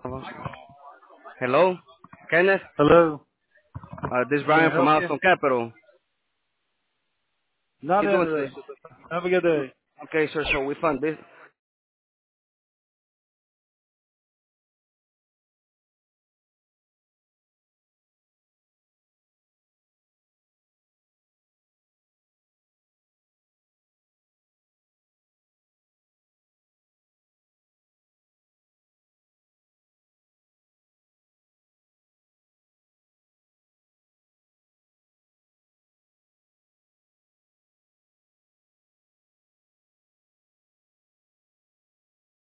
Hello, Kenneth. Hello. This is Can Brian I from help you? Alston Capital. How Not you doing today, interested. sir? Have a good day. Okay, sir. So we found this.